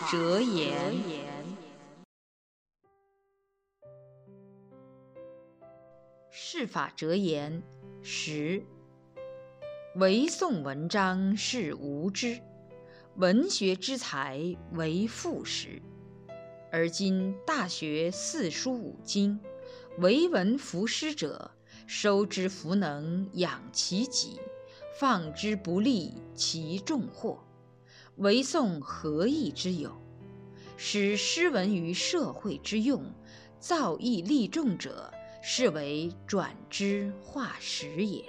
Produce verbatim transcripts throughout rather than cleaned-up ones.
哲言。世法哲言十。唯诵文章是无知，文学之才为赋时。而今大学四书五经，唯文赋诗者，收之弗能养其己，放之不利其众祸。唯诵何益之有？使诗文于社会之用，造诣立众者，是为转之化时也。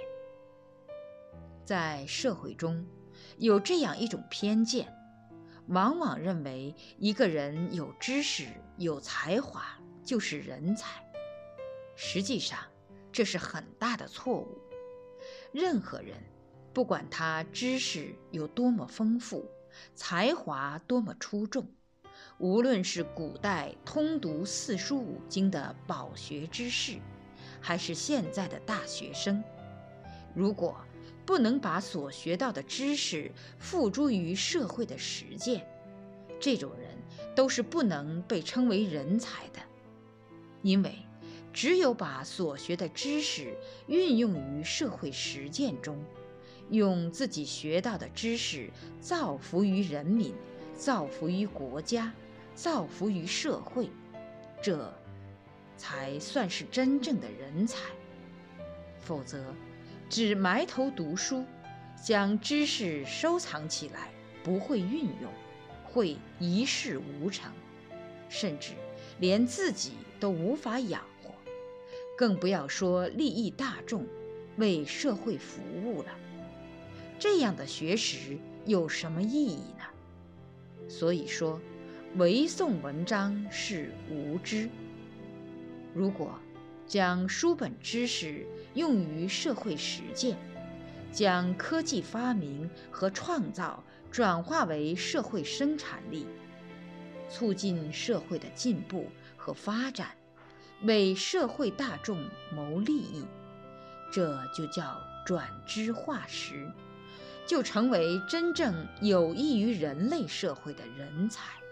在社会中，有这样一种偏见，往往认为一个人有知识、有才华就是人才。实际上，这是很大的错误。任何人，不管他知识有多么丰富，才华多么出众，无论是古代通读四书五经的饱学之士，还是现在的大学生，如果不能把所学到的知识付诸于社会的实践，这种人都是不能被称为人才的。因为只有把所学的知识运用于社会实践中，用自己学到的知识造福于人民，造福于国家，造福于社会，这才算是真正的人才。否则，只埋头读书，将知识收藏起来，不会运用，会一事无成，甚至连自己都无法养活，更不要说利益大众，为社会服务了。这样的学识有什么意义呢？所以说，唯诵文章是无知。如果将书本知识用于社会实践，将科技发明和创造转化为社会生产力，促进社会的进步和发展，为社会大众谋利益，这就叫转知化实，就成为真正有益于人类社会的人才。